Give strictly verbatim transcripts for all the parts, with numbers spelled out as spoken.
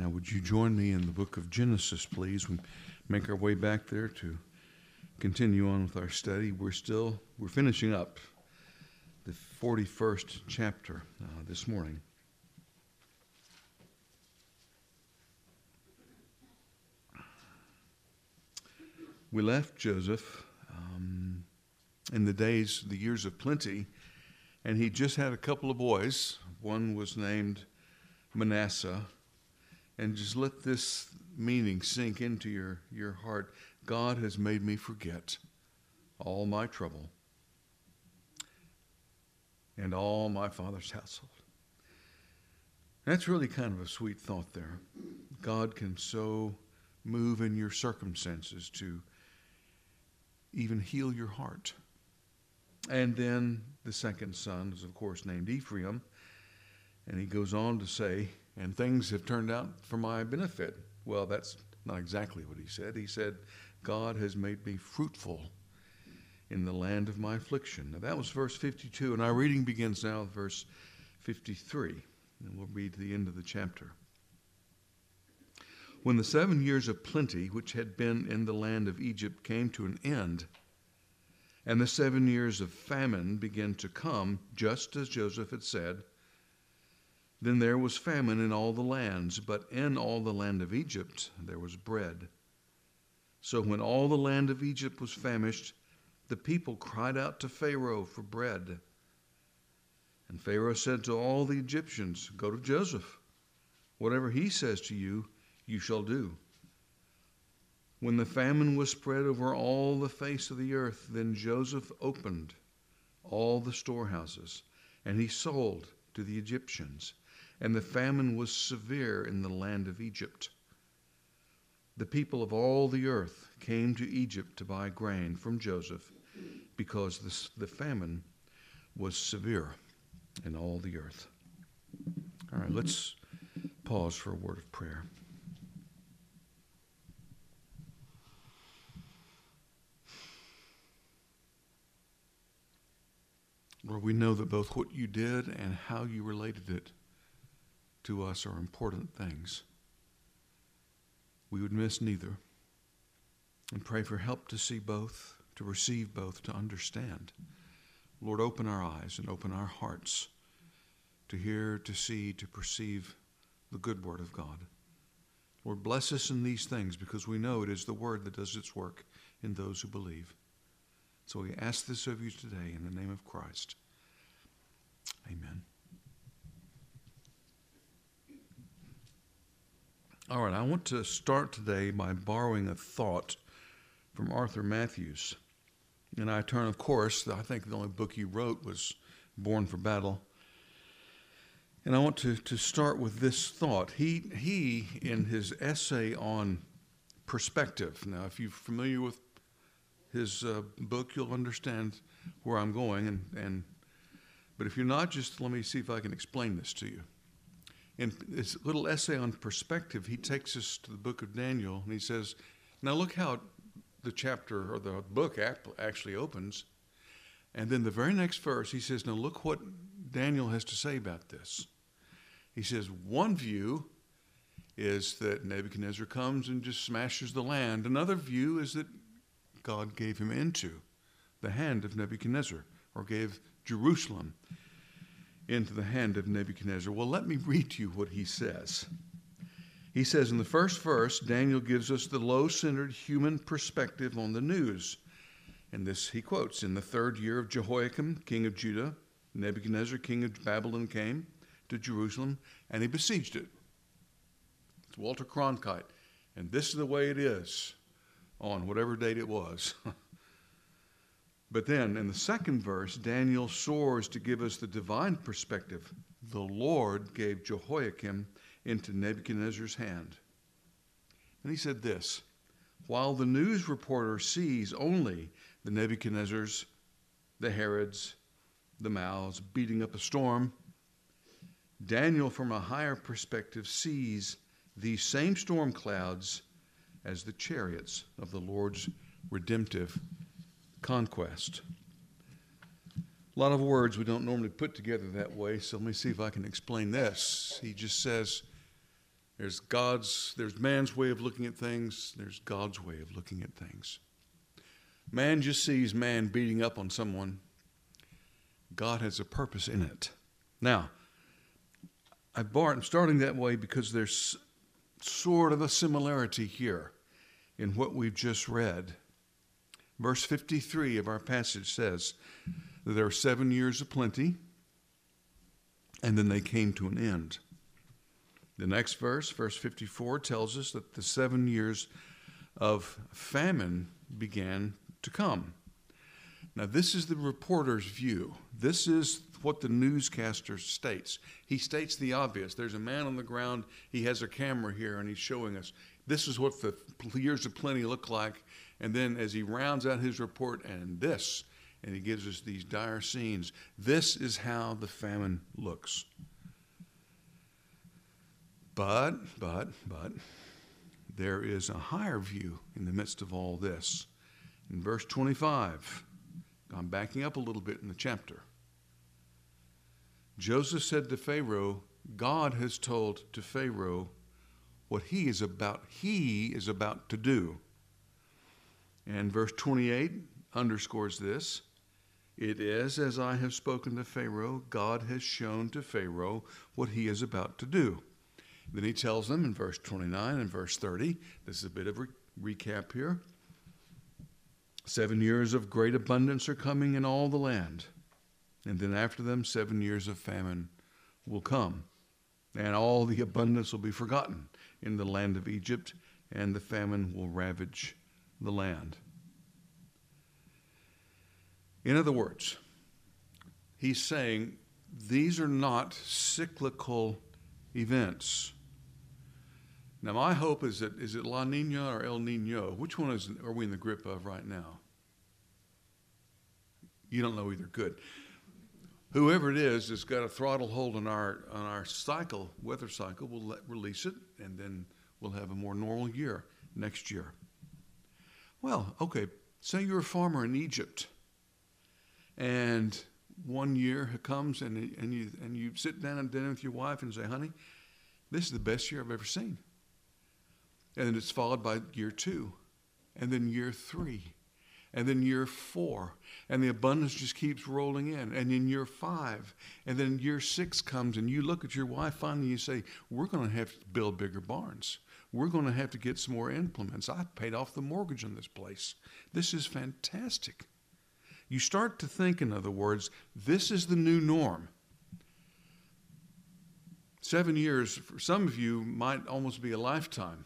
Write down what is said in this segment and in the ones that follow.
Now, would you join me in the book of Genesis, please? We make our way back there to continue on with our study. We're still, we're finishing up the forty-first chapter uh, this morning. We left Joseph um, in the days, the years of plenty, and he just had a couple of boys. One was named Manasseh. And just let this meaning sink into your, your heart. God has made me forget all my trouble and all my father's household. That's really kind of a sweet thought there. God can so move in your circumstances to even heal your heart. And then the second son is, of course, named Ephraim. And he goes on to say, and things have turned out for my benefit. Well, that's not exactly what he said. He said, God has made me fruitful in the land of my affliction. Now, that was verse fifty-two, and our reading begins now with verse fifty-three, and we'll read to the end of the chapter. When the seven years of plenty, which had been in the land of Egypt, came to an end, and the seven years of famine began to come, just as Joseph had said, then there was famine in all the lands, but in all the land of Egypt there was bread. So when all the land of Egypt was famished, the people cried out to Pharaoh for bread. And Pharaoh said to all the Egyptians, go to Joseph. Whatever he says to you, you shall do. When the famine was spread over all the face of the earth, then Joseph opened all the storehouses, and he sold to the Egyptians. And the famine was severe in the land of Egypt. The people of all the earth came to Egypt to buy grain from Joseph because this, the famine was severe in all the earth. All right, let's pause for a word of prayer. Lord, we know that both what you did and how you related it to us are important things. We would miss neither. And pray for help to see both, to receive both, to understand. Lord, open our eyes and open our hearts to hear, to see, to perceive the good word of God. Lord, bless us in these things because we know it is the word that does its work in those who believe. So we ask this of you today in the name of Christ. Amen. All right, I want to start today by borrowing a thought from Arthur Matthews. And I turn, of course, I think the only book he wrote was Born for Battle. And I want to, to start with this thought. He, he, in his essay on perspective, now if you're familiar with his uh, book, you'll understand where I'm going. And, and but if you're not, just let me see if I can explain this to you. In this little essay on perspective, he takes us to the book of Daniel, and he says, now look how the chapter or the book actually opens. And then the very next verse, he says, now look what Daniel has to say about this. He says, one view is that Nebuchadnezzar comes and just smashes the land. Another view is that God gave him into the hand of Nebuchadnezzar, or gave Jerusalem into the hand of Nebuchadnezzar. Well, let me read to you what he says. He says in the first verse, Daniel gives us the low-centered human perspective on the news. And this he quotes, in the third year of Jehoiakim, king of Judah, Nebuchadnezzar, king of Babylon, came to Jerusalem, and he besieged it. It's Walter Cronkite. And this is the way it is on whatever date it was. But then in the second verse, Daniel soars to give us the divine perspective. The Lord gave Jehoiakim into Nebuchadnezzar's hand. And he said this, while the news reporter sees only the Nebuchadnezzars, the Herods, the Maus beating up a storm, Daniel from a higher perspective sees these same storm clouds as the chariots of the Lord's redemptive conquest. A lot of words we don't normally put together that way, so let me see if I can explain this. He just says, There's God's, there's man's way of looking at things. There's God's way of looking at things. Man just sees man beating up on someone. God has a purpose in it. Now, I bar, I'm starting that way because there's sort of a similarity here in what we've just read. Verse fifty-three of our passage says that there were seven years of plenty, and then they came to an end. The next verse, verse fifty-four, tells us that the seven years of famine began to come. Now, this is the reporter's view. This is what the newscaster states. He states the obvious. There's a man on the ground. He has a camera here, and he's showing us. This is what the years of plenty look like. And then as he rounds out his report, and this, and he gives us these dire scenes, this is how the famine looks. But, but, but, there is a higher view in the midst of all this. In verse twenty-five, I'm backing up a little bit in the chapter. Joseph said to Pharaoh, God has told to Pharaoh what he is about, he is about to do. And verse twenty-eight underscores this. It is as I have spoken to Pharaoh, God has shown to Pharaoh what he is about to do. Then he tells them in verse twenty-nine and verse thirty, this is a bit of a recap here. Seven years of great abundance are coming in all the land. And then after them, seven years of famine will come. And all the abundance will be forgotten in the land of Egypt, and the famine will ravage the land. In other words, he's saying these are not cyclical events. Now, my hope is that, is it La Nina or El Nino? Which one is, are we in the grip of right now? You don't know either. Good. Whoever it is that's got a throttle hold on our on our cycle, weather cycle, we'll let, release it, and then we'll have a more normal year next year. Well, okay, say you're a farmer in Egypt, and one year comes, and, and, you, and you sit down at dinner with your wife and say, honey, this is the best year I've ever seen. And then it's followed by year two, and then year three, and then year four, and the abundance just keeps rolling in. And in year five, and then year six comes, and you look at your wife finally and you say, we're going to have to build bigger barns. We're going to have to get some more implements. I paid off the mortgage on this place. This is fantastic. You start to think, in other words, this is the new norm. Seven years, for some of you, might almost be a lifetime.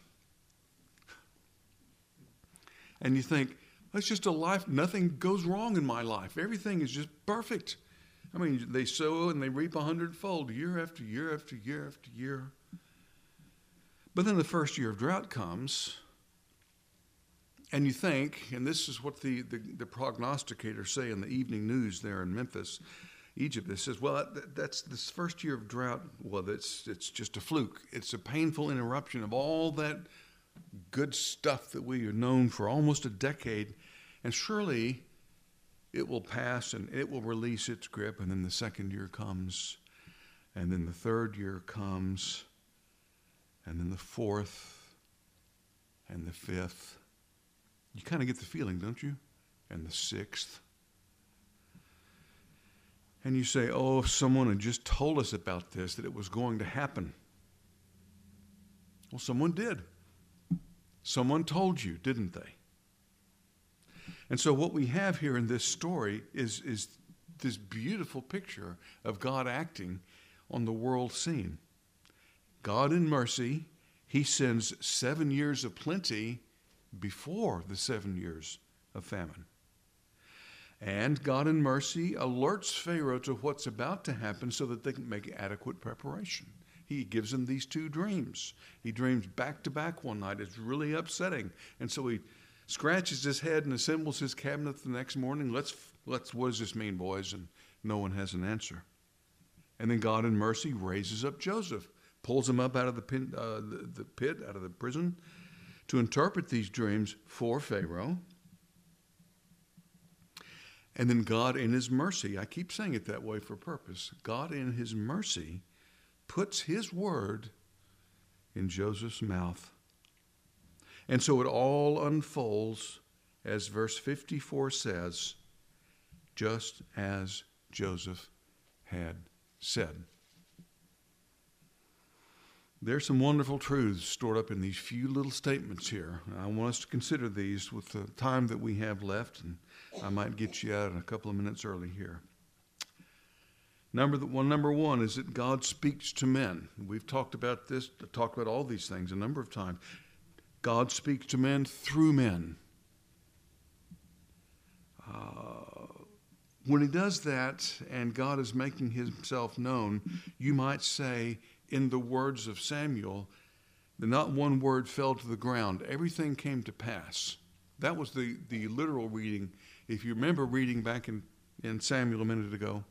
And you think, that's just a life. Nothing goes wrong in my life. Everything is just perfect. I mean, they sow and they reap a hundredfold year after year after year after year. But then the first year of drought comes, and you think, and this is what the, the, the prognosticators say in the evening news there in Memphis, Egypt, it says, well, that, that's this first year of drought, well, it's, it's just a fluke. It's a painful interruption of all that good stuff that we have known for almost a decade, and surely it will pass and it will release its grip, and then the second year comes, and then the third year comes, and then the fourth, and the fifth. You kind of get the feeling, don't you? And the sixth. And you say, oh, if someone had just told us about this, that it was going to happen. Well, someone did. Someone told you, didn't they? And so what we have here in this story is, is this beautiful picture of God acting on the world scene. God in mercy, he sends seven years of plenty before the seven years of famine. And God in mercy alerts Pharaoh to what's about to happen so that they can make adequate preparation. He gives them these two dreams. He dreams back to back one night. It's really upsetting. And so he scratches his head and assembles his cabinet the next morning. Let's, let's, what does this mean, boys? And no one has an answer. And then God in mercy raises up Joseph, pulls him up out of the pit, uh, the, the pit, out of the prison, to interpret these dreams for Pharaoh. And then God in his mercy, I keep saying it that way for purpose, God in his mercy puts his word in Joseph's mouth. And so it all unfolds, as verse fifty-four says, just as Joseph had said. There's some wonderful truths stored up in these few little statements here. I want us to consider these with the time that we have left, and I might get you out in a couple of minutes early here. Number one, number one is that God speaks to men. We've talked about this, talked about all these things a number of times. God speaks to men through men. Uh, when he does that and God is making himself known, you might say, in the words of Samuel, that not one word fell to the ground. Everything came to pass. That was the, the literal reading. If you remember reading back in, in Samuel a minute ago,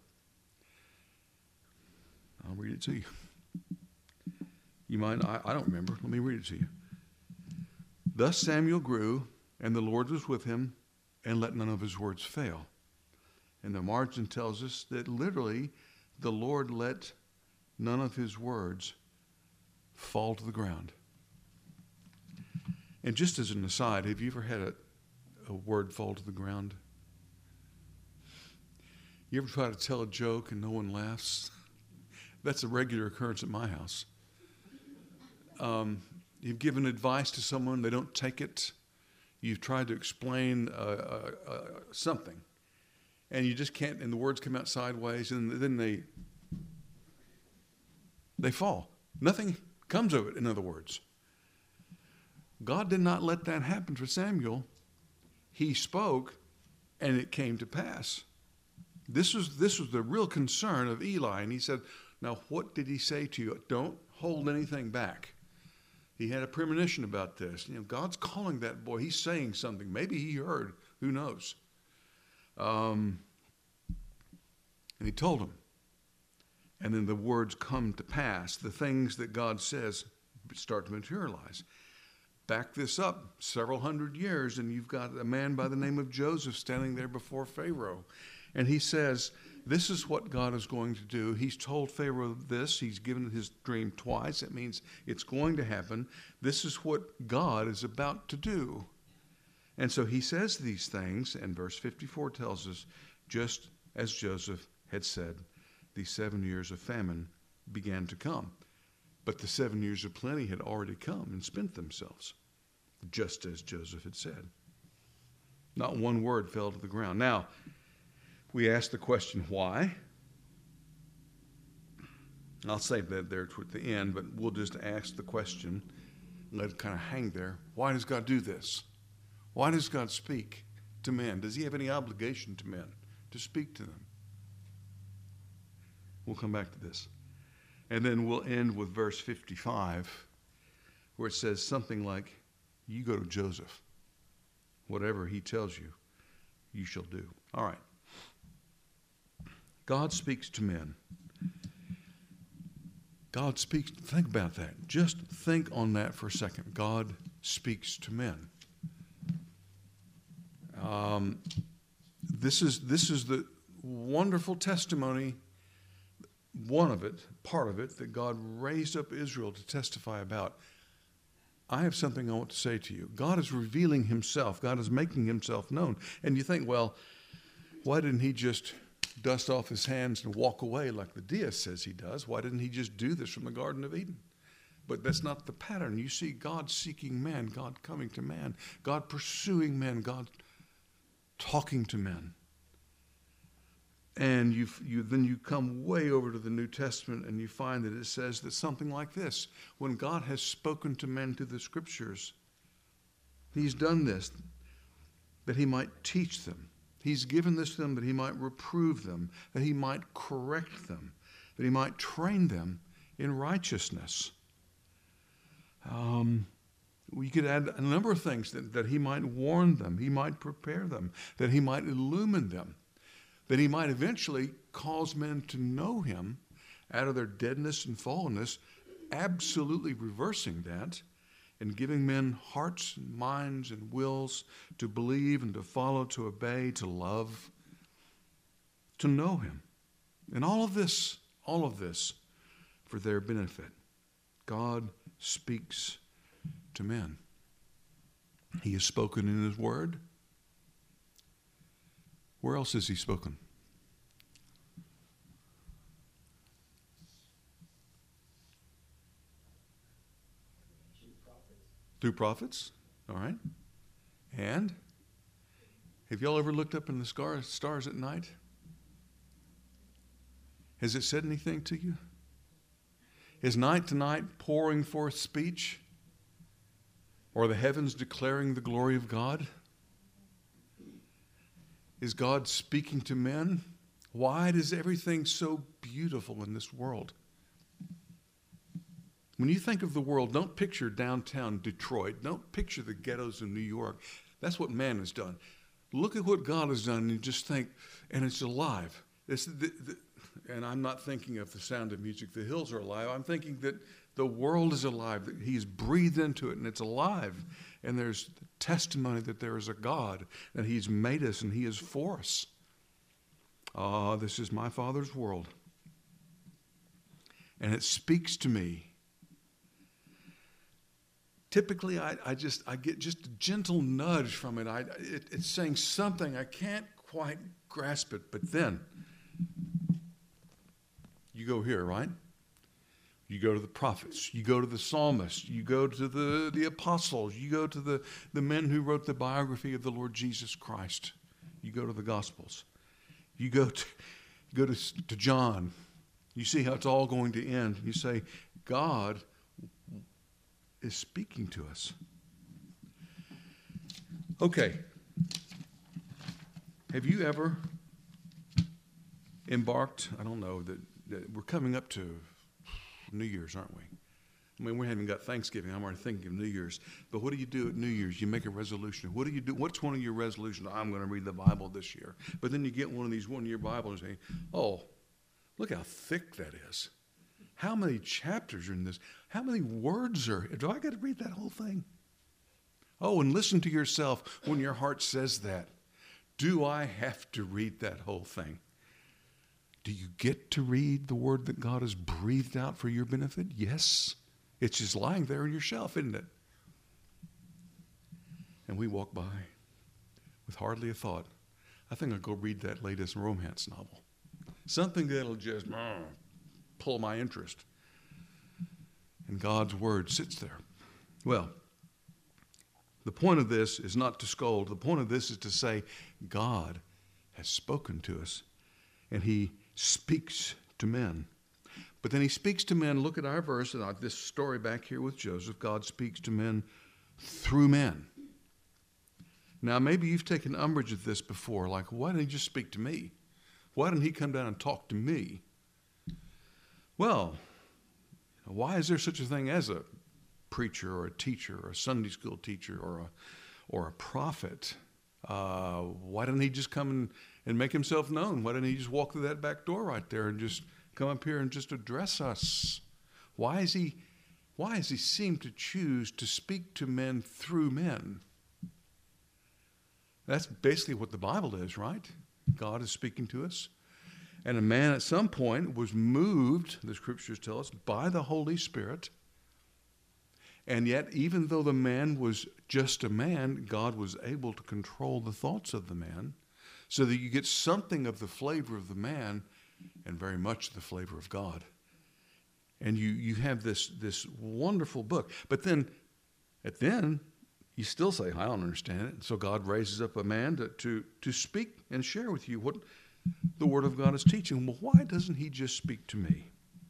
I'll read it to you. You might, I, I don't remember. Let me read it to you. Thus Samuel grew, and the Lord was with him, and let none of his words fail. And the margin tells us that literally the Lord let none of his words fall to the ground. And just as an aside, have you ever had a, a word fall to the ground? You ever try to tell a joke and no one laughs? That's a regular occurrence at my house. Um, you've given advice to someone, they don't take it. You've tried to explain uh, uh, uh, something, and you just can't, and the words come out sideways, and then they they fall. Nothing comes of it, in other words. God did not let that happen for Samuel. He spoke, and it came to pass. This was, this was the real concern of Eli, and he said, now what did he say to you? Don't hold anything back. He had a premonition about this. You know, God's calling that boy. He's saying something. Maybe he heard. Who knows? Um, and he told him. And then the words come to pass. The things that God says start to materialize. Back this up several hundred years, and you've got a man by the name of Joseph standing there before Pharaoh. And he says, this is what God is going to do. He's told Pharaoh this. He's given his dream twice. It means it's going to happen. This is what God is about to do. And so he says these things, and verse fifty-four tells us, just as Joseph had said, these seven years of famine began to come. But the seven years of plenty had already come and spent themselves, just as Joseph had said. Not one word fell to the ground. Now, we ask the question, why? I'll save that there toward the end, but we'll just ask the question and let it kind of hang there. Why does God do this? Why does God speak to men? Does he have any obligation to men to speak to them? We'll come back to this. And then we'll end with verse fifty-five, where it says something like, you go to Joseph. Whatever he tells you, you shall do. All right. God speaks to men. God speaks, think about that. Just think on that for a second. God speaks to men. Um, this is, this is the wonderful testimony, one of it, part of it, that God raised up Israel to testify about. I have something I want to say to you. God is revealing himself. God is making himself known. And you think, well, why didn't he just dust off his hands and walk away like the deist says he does? Why didn't he just do this from the Garden of Eden? But that's not the pattern. You see God seeking man, God coming to man, God pursuing men, God talking to men. And you you then you come way over to the New Testament and you find that it says that something like this. When God has spoken to men through the Scriptures, he's done this that he might teach them. He's given this to them that he might reprove them, that he might correct them, that he might train them in righteousness. Um, we could add a number of things, that, that he might warn them, he might prepare them, that he might illumine them, that he might eventually cause men to know him out of their deadness and fallenness, absolutely reversing that, and giving men hearts and minds and wills to believe and to follow, to obey, to love, to know him. And all of this, all of this for their benefit. God speaks to men. He has spoken in his word. Where else has he spoken? Through prophets. All right. And have y'all ever looked up in the stars, stars at night? Has it said anything to you? Is night to night pouring forth speech? Or the heavens declaring the glory of God? Is God speaking to men? Why is everything so beautiful in this world? When you think of the world, don't picture downtown Detroit. Don't picture the ghettos of New York. That's what man has done. Look at what God has done and just think, and it's alive. It's the, the, and I'm not thinking of the Sound of Music, the hills are alive. I'm thinking that the world is alive, that he's breathed into it and it's alive. And there's testimony that there is a God, and he's made us and he is for us. Ah, this is my Father's world. And it speaks to me. Typically, I, I just I get just a gentle nudge from it. I, it. It's saying something. I can't quite grasp it. But then, you go here, right? You go to the prophets. You go to the psalmists. You go to the, the apostles. You go to the, the men who wrote the biography of the Lord Jesus Christ. You go to the Gospels. You go to, you go to, to John. You see how it's all going to end. You say, God is speaking to us. Okay. Have you ever embarked, I don't know, that, that we're coming up to New Year's, aren't we? I mean, we haven't got Thanksgiving. I'm already thinking of New Year's. But what do you do at New Year's? You make a resolution. What do you do? What's one of your resolutions? I'm going to read the Bible this year. But then you get one of these one-year Bibles and say, oh, look how thick that is. How many chapters are in this? How many words are? Do I got to read that whole thing? Oh, and listen to yourself when your heart says that. Do I have to read that whole thing? Do you get to read the word that God has breathed out for your benefit? Yes. It's just lying there on your shelf, isn't it? And we walk by with hardly a thought. I think I'll go read that latest romance novel. Something that'll just uh, pull my interest. And God's word sits there. Well, the point of this is not to scold. The point of this is to say, God has spoken to us, and he speaks to men. But then he speaks to men. Look at our verse, and this story back here with Joseph. God speaks to men through men. Now, maybe you've taken umbrage at this before. Like, why didn't he just speak to me? Why didn't he come down and talk to me? Well, why is there such a thing as a preacher or a teacher or a Sunday school teacher or a or a prophet? Uh, why didn't he just come and, and make himself known? Why didn't he just walk through that back door right there and just come up here and just address us? Why is he why does he seem to choose to speak to men through men? That's basically what the Bible is, right? God is speaking to us. And a man at some point was moved, the scriptures tell us, by the Holy Spirit. And yet, even though the man was just a man, God was able to control the thoughts of the man so that you get something of the flavor of the man and very much the flavor of God. And you, you have this, this wonderful book. But then, at the end, you still say, I don't understand it. And so God raises up a man to, to, to speak and share with you what the Word of God is teaching. Well, why doesn't he just speak to me?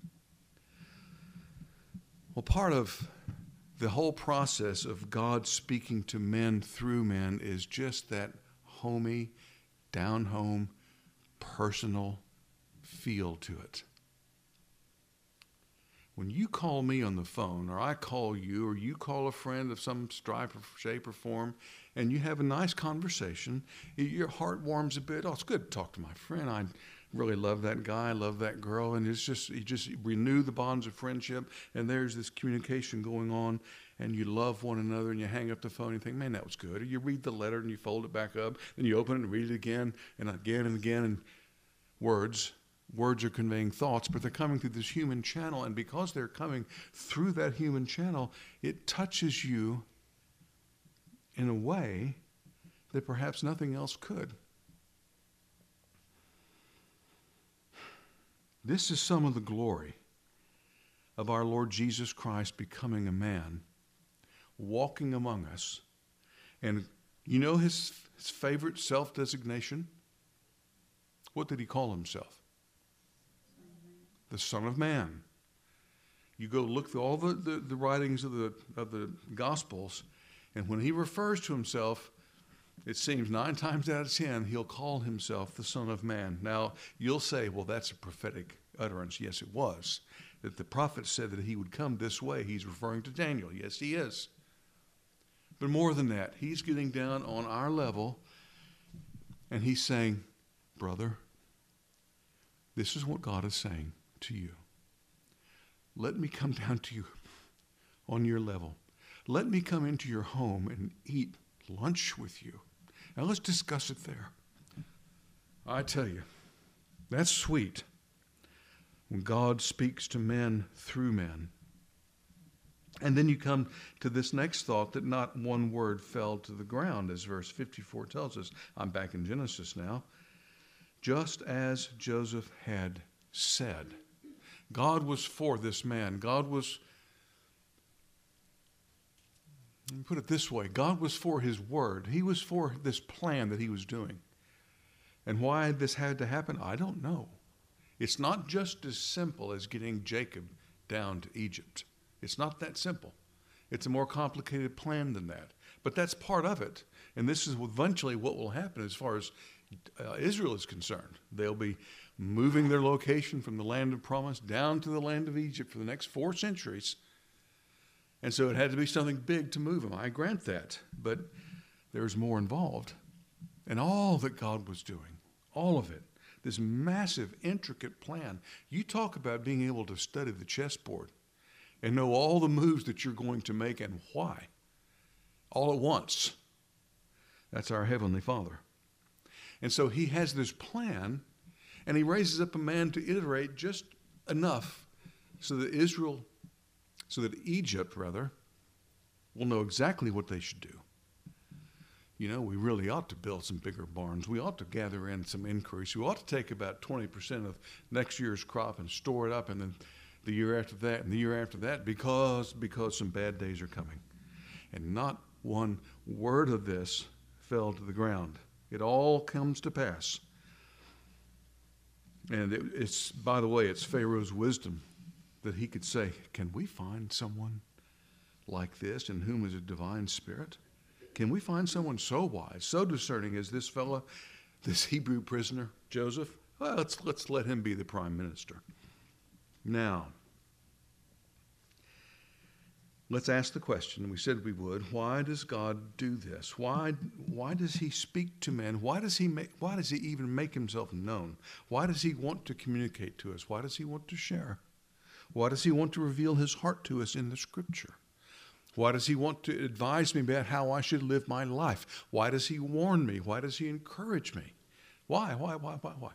Well, part of the whole process of God speaking to men through men is just that homey, down-home, personal feel to it. When you call me on the phone, or I call you, or you call a friend of some stripe or shape or form, and you have a nice conversation, your heart warms a bit. Oh, it's good to talk to my friend. I really love that guy. I love that girl. And it's just, you just renew the bonds of friendship, and there's this communication going on, and you love one another, and you hang up the phone and you think, man, that was good. Or you read the letter, and you fold it back up, and you open it and read it again, and again and again, and words words are conveying thoughts, but they're coming through this human channel. And because they're coming through that human channel, it touches you in a way that perhaps nothing else could. This is some of the glory of our Lord Jesus Christ becoming a man, walking among us. And you know his, his favorite self-designation? What did he call himself? The Son of Man. You go look through all the, the, the writings of the, of the Gospels, and when he refers to himself, it seems nine times out of ten, he'll call himself the Son of Man. Now, you'll say, well, that's a prophetic utterance. Yes, it was. That the prophet said that he would come this way. He's referring to Daniel. Yes, he is. But more than that, he's getting down on our level, and he's saying, brother, this is what God is saying to you. Let me come down to you on your level. Let me come into your home and eat lunch with you. Now let's discuss it there. I tell you, that's sweet when God speaks to men through men. And then you come to this next thought that not one word fell to the ground, as verse fifty-four tells us. I'm back in Genesis now. Just as Joseph had said. God was for this man. God was, let me put it this way, God was for his word. He was for this plan that he was doing. And why this had to happen, I don't know. It's not just as simple as getting Jacob down to Egypt. It's not that simple. It's a more complicated plan than that. But that's part of it. And this is eventually what will happen as far as uh, Israel is concerned. They'll be moving their location from the land of promise down to the land of Egypt for the next four centuries. And so it had to be something big to move them. I grant that. But there's more involved. And all that God was doing, all of it, this massive, intricate plan. You talk about being able to study the chessboard and know all the moves that you're going to make and why, all at once. That's our Heavenly Father. And so he has this plan, and he raises up a man to iterate just enough so that Israel, so that Egypt, rather, will know exactly what they should do. You know, we really ought to build some bigger barns. We ought to gather in some increase. We ought to take about twenty percent of next year's crop and store it up, and then the year after that and the year after that, because, because some bad days are coming. And not one word of this fell to the ground. It all comes to pass. And it, it's, by the way, it's Pharaoh's wisdom that he could say, can we find someone like this in whom is a divine spirit? Can we find someone so wise, so discerning as this fellow, this Hebrew prisoner, Joseph? Well, let's, let's let him be the prime minister. Now, let's ask the question, we said we would, why does God do this? Why, why does he speak to men? Why does he make, why does he even make himself known? Why does he want to communicate to us? Why does he want to share? Why does he want to reveal his heart to us in the Scripture? Why does he want to advise me about how I should live my life? Why does he warn me? Why does he encourage me? Why, why, why, why, why?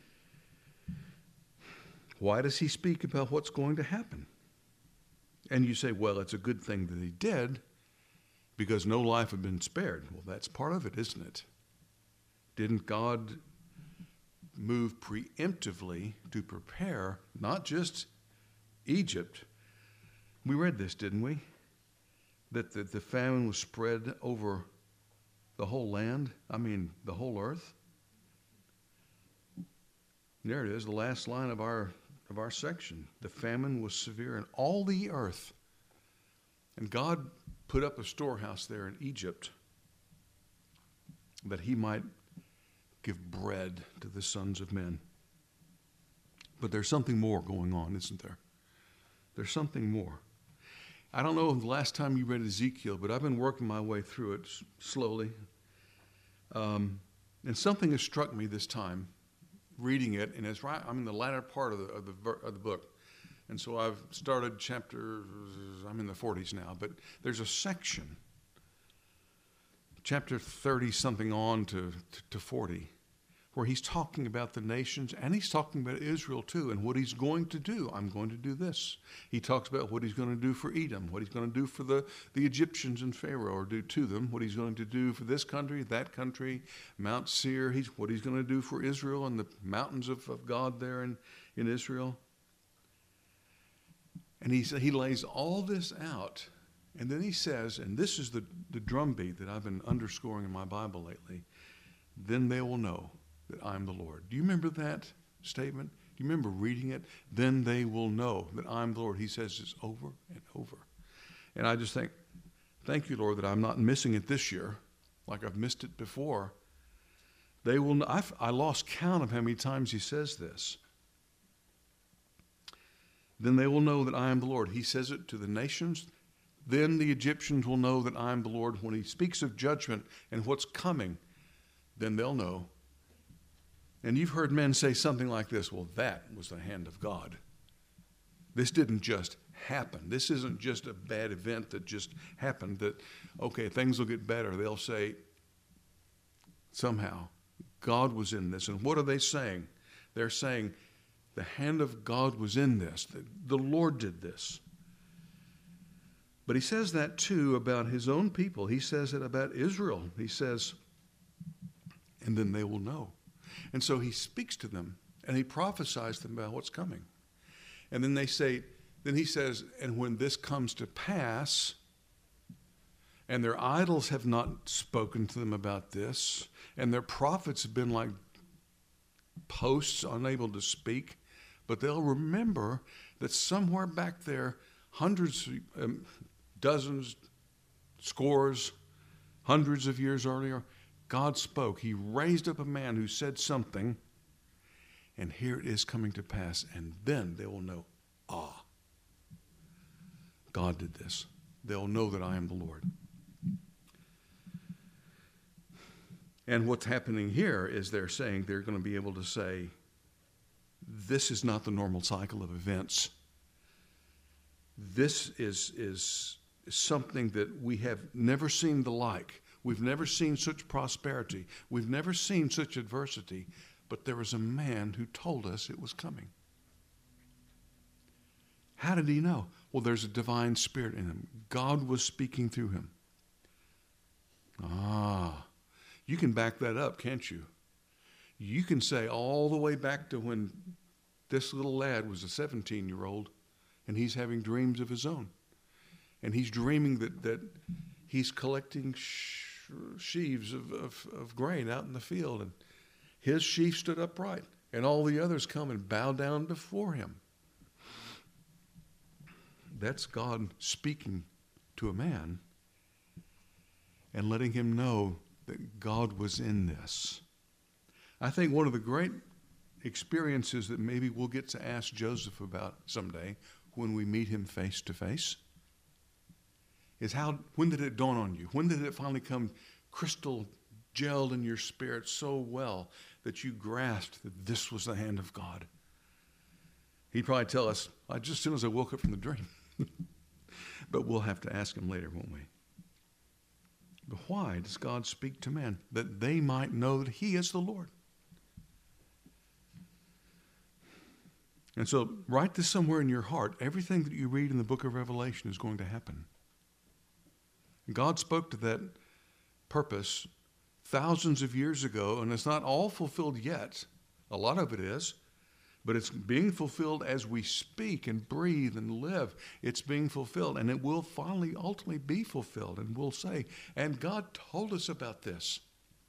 Why does he speak about what's going to happen? And you say, well, it's a good thing that he did because no life had been spared. Well, that's part of it, isn't it? Didn't God move preemptively to prepare not just Egypt? We read this, didn't we? That the, the famine was spread over the whole land. I mean, the whole earth. There it is, the last line of our of our section. The famine was severe in all the earth. And God put up a storehouse there in Egypt that he might give bread to the sons of men. But there's something more going on, isn't there? There's something more. I don't know the last time you read Ezekiel, but I've been working my way through it slowly. Um, and something has struck me this time, reading it, and it's right, I'm in the latter part of the, of the, of the book. And so I've started chapter, I'm in the forties now, but there's a section, chapter thirty something on to, to, to forty, where he's talking about the nations, and he's talking about Israel too, and what he's going to do. I'm going to do this. He talks about what he's going to do for Edom, what he's going to do for the, the Egyptians and Pharaoh, or do to them, what he's going to do for this country, that country, Mount Seir, he's, what he's going to do for Israel and the mountains of, of God there in, in Israel. And he, he lays all this out, and then he says, and this is the, the drumbeat that I've been underscoring in my Bible lately, then they will know that I'm the Lord. Do you remember that statement? Do you remember reading it? Then they will know that I'm the Lord. He says this over and over. And I just think, thank you, Lord, that I'm not missing it this year like I've missed it before. They will. I've, I lost count of how many times he says this. Then they will know that I am the Lord. He says it to the nations. Then the Egyptians will know that I am the Lord. When he speaks of judgment and what's coming, then they'll know. And you've heard men say something like this, well, that was the hand of God. This didn't just happen. This isn't just a bad event that just happened that, okay, things will get better. They'll say, somehow, God was in this. And what are they saying? They're saying, the hand of God was in this. The Lord did this. But he says that too about his own people. He says it about Israel. He says, and then they will know. And so he speaks to them, and he prophesies to them about what's coming. And then they say, then he says, and when this comes to pass, and their idols have not spoken to them about this, and their prophets have been like posts unable to speak, but they'll remember that somewhere back there, hundreds, um, dozens, scores, hundreds of years earlier, God spoke. He raised up a man who said something, and here it is coming to pass. And then they will know, ah, God did this. They'll know that I am the Lord. And what's happening here is they're saying they're going to be able to say, this is not the normal cycle of events. This is, is something that we have never seen the like. We've never seen such prosperity. We've never seen such adversity. But there was a man who told us it was coming. How did he know? Well, there's a divine spirit in him. God was speaking through him. Ah, you can back that up, can't you? You can say all the way back to when this little lad was a seventeen-year-old, and he's having dreams of his own. And he's dreaming that, that he's collecting sh- sheaves of, of, of grain out in the field, and his sheaf stood upright, and all the others come and bow down before him. That's God speaking to a man and letting him know that God was in this. I think one of the great experiences that maybe we'll get to ask Joseph about someday when we meet him face to face is how, when did it dawn on you? When did it finally come crystal gelled in your spirit so well that you grasped that this was the hand of God? He'd probably tell us, I just as soon as I woke up from the dream. But we'll have to ask him later, won't we? But why does God speak to men? That they might know that he is the Lord. And so write this somewhere in your heart. Everything that you read in the book of Revelation is going to happen. God spoke to that purpose thousands of years ago, and it's not all fulfilled yet. A lot of it is. But it's being fulfilled as we speak and breathe and live. It's being fulfilled, and it will finally, ultimately be fulfilled. And we'll say, and God told us about this.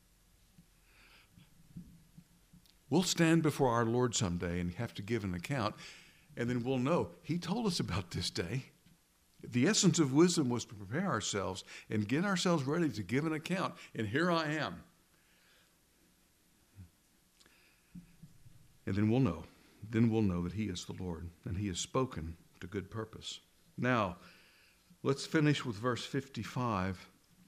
We'll stand before our Lord someday and have to give an account, and then we'll know, he told us about this day. The essence of wisdom was to prepare ourselves and get ourselves ready to give an account, and here I am. And then we'll know. Then we'll know that he is the Lord, and he has spoken to good purpose. Now, let's finish with verse fifty-five.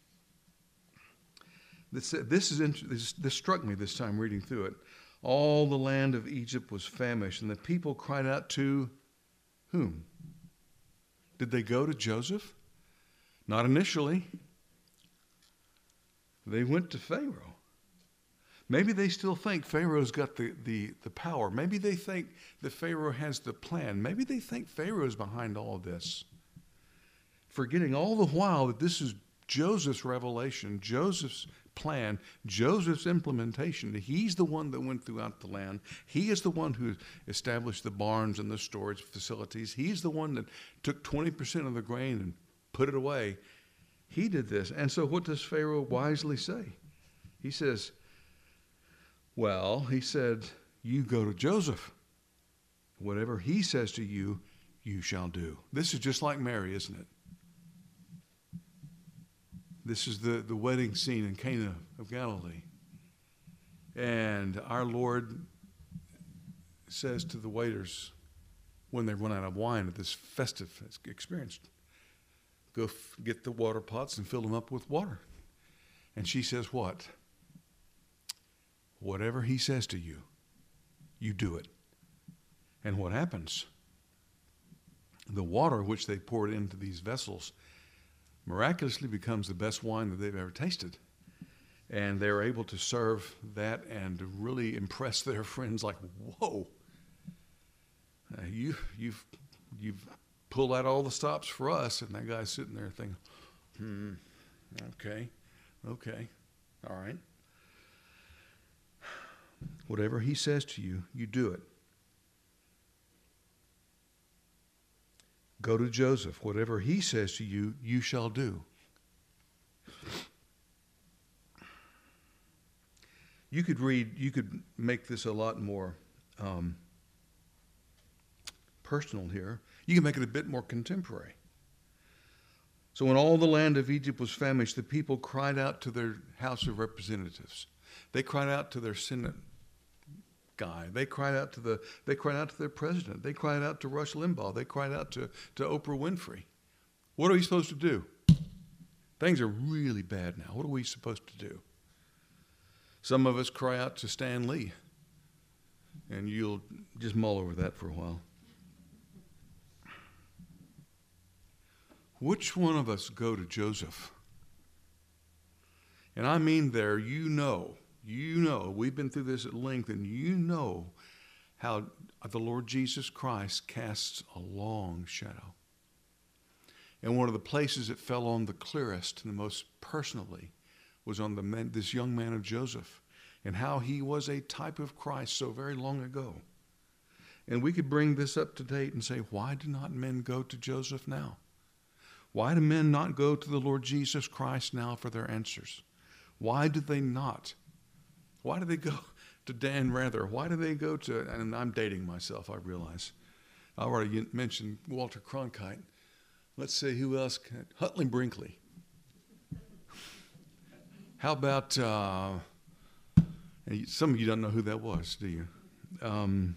This, this, is, this, this struck me this time reading through it. All the land of Egypt was famished, and the people cried out to whom? Did they go to Joseph? Not initially. They went to Pharaoh. Maybe they still think Pharaoh's got the, the, the power. Maybe they think that Pharaoh has the plan. Maybe they think Pharaoh's behind all of this. Forgetting all the while that this is Joseph's revelation, Joseph's plan, Joseph's implementation. He's the one that went throughout the land. He is the one who established the barns and the storage facilities. He's the one that took twenty percent of the grain and put it away. He did this. And so what does Pharaoh wisely say? He says, well, he said, you go to Joseph. Whatever he says to you, you shall do. This is just like Mary, isn't it? This is the, the wedding scene in Cana of Galilee. And our Lord says to the waiters when they run out of wine at this festive experience, go f- get the water pots and fill them up with water. And she says what? Whatever he says to you, you do it. And what happens? The water which they poured into these vessels miraculously becomes the best wine that they've ever tasted. And they're able to serve that and to really impress their friends like, whoa, uh, you, you've, you've pulled out all the stops for us. And that guy's sitting there thinking, hmm, okay, okay, all right. Whatever he says to you, you do it. Go to Joseph. Whatever he says to you, you shall do. You could read, you could make this a lot more um, personal here. You can make it a bit more contemporary. So when all the land of Egypt was famished, the people cried out to their House of Representatives. They cried out to their Senate guy. They cried out to the. They cried out to their president. They cried out to Rush Limbaugh. They cried out to, to Oprah Winfrey. What are we supposed to do? Things are really bad now. What are we supposed to do? Some of us cry out to Stan Lee, and you'll just mull over that for a while. Which one of us go to Joseph? And I mean there, you know, you know, we've been through this at length, and you know how the Lord Jesus Christ casts a long shadow. And one of the places it fell on the clearest and the most personally was on the man, this young man of Joseph, and how he was a type of Christ so very long ago. And we could bring this up to date and say, why do not men go to Joseph now? Why do men not go to the Lord Jesus Christ now for their answers? Why do they not? Why do they go to Dan Rather? Why do they go to, and I'm dating myself, I realize. I already mentioned Walter Cronkite. Let's see who else can, Huntley Brinkley. How about, uh, some of you don't know who that was, do you? Um,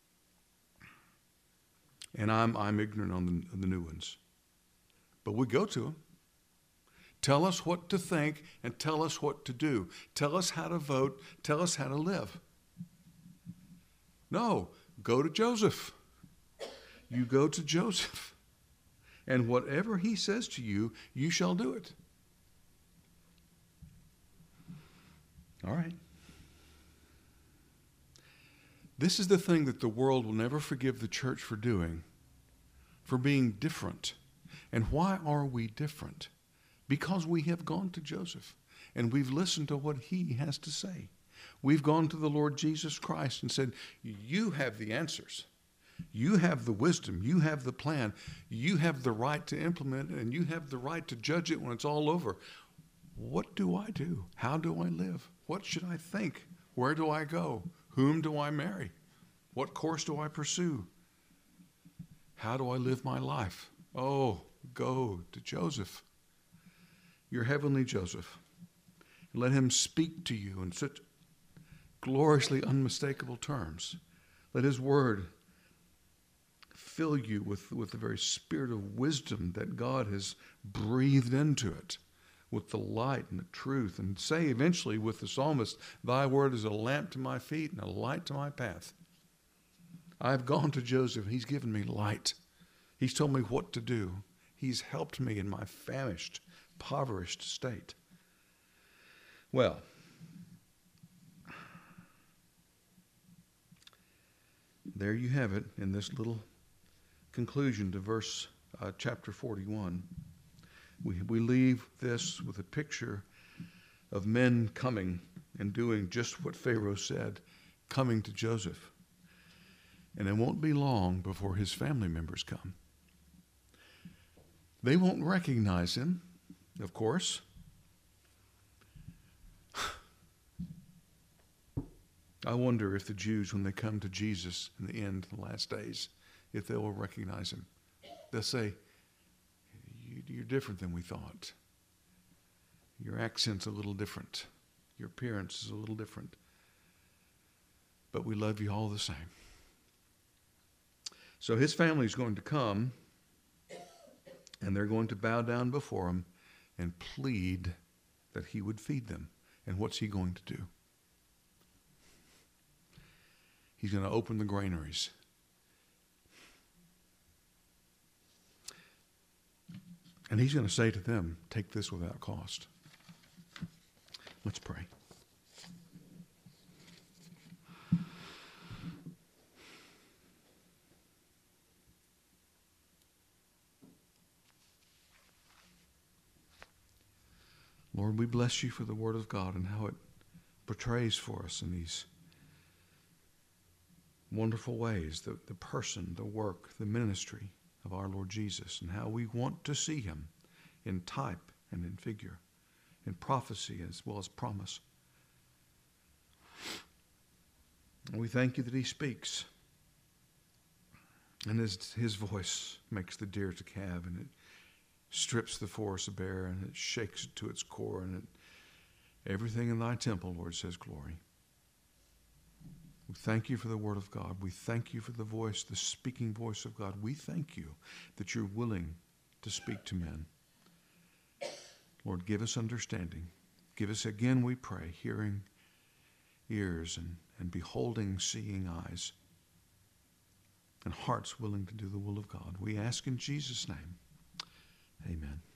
and I'm I'm ignorant on the, the new ones. But we go to them. Tell us what to think and tell us what to do. Tell us how to vote. Tell us how to live. No, go to Joseph. You go to Joseph. And whatever he says to you, you shall do it. All right. This is the thing that the world will never forgive the church for doing, for being different. And why are we different? Because we have gone to Joseph and we've listened to what he has to say. We've gone to the Lord Jesus Christ and said, you have the answers. You have the wisdom. You have the plan. You have the right to implement it, and you have the right to judge it when it's all over. What do I do? How do I live? What should I think? Where do I go? Whom do I marry? What course do I pursue? How do I live my life? Oh, go to Joseph, your heavenly Joseph. Let him speak to you in such gloriously unmistakable terms. Let his word fill you with, with the very spirit of wisdom that God has breathed into it, with the light and the truth, and say eventually with the psalmist, thy word is a lamp to my feet and a light to my path. I've gone to Joseph. He's given me light. He's told me what to do. He's helped me in my famished, impoverished state. Well, there you have it in this little conclusion to verse uh, chapter forty-one. We, we leave this with a picture of men coming and doing just what Pharaoh said, coming to Joseph. And it won't be long before his family members come. They won't recognize him, of course. I wonder if the Jews, when they come to Jesus in the end, the last days, if they will recognize him. They'll say, you're different than we thought. Your accent's a little different. Your appearance is a little different. But we love you all the same. So his family's going to come, and they're going to bow down before him and plead that he would feed them. And what's he going to do? He's going to open the granaries. And he's going to say to them, take this without cost. Let's pray. Lord, we bless you for the Word of God and how it portrays for us in these wonderful ways the, the person, the work, the ministry of our Lord Jesus, and how we want to see him in type and in figure, in prophecy as well as promise. And we thank you that he speaks, and his, his voice makes the deer to calve, and it strips the forest bare, and it shakes it to its core, and it, everything in thy temple, Lord, says glory. We thank you for the Word of God. We thank you for the voice, the speaking voice of God. We thank you that you're willing to speak to men. Lord, give us understanding. Give us again, we pray, hearing ears and, and beholding, seeing eyes, and hearts willing to do the will of God. We ask in Jesus' name. Amen.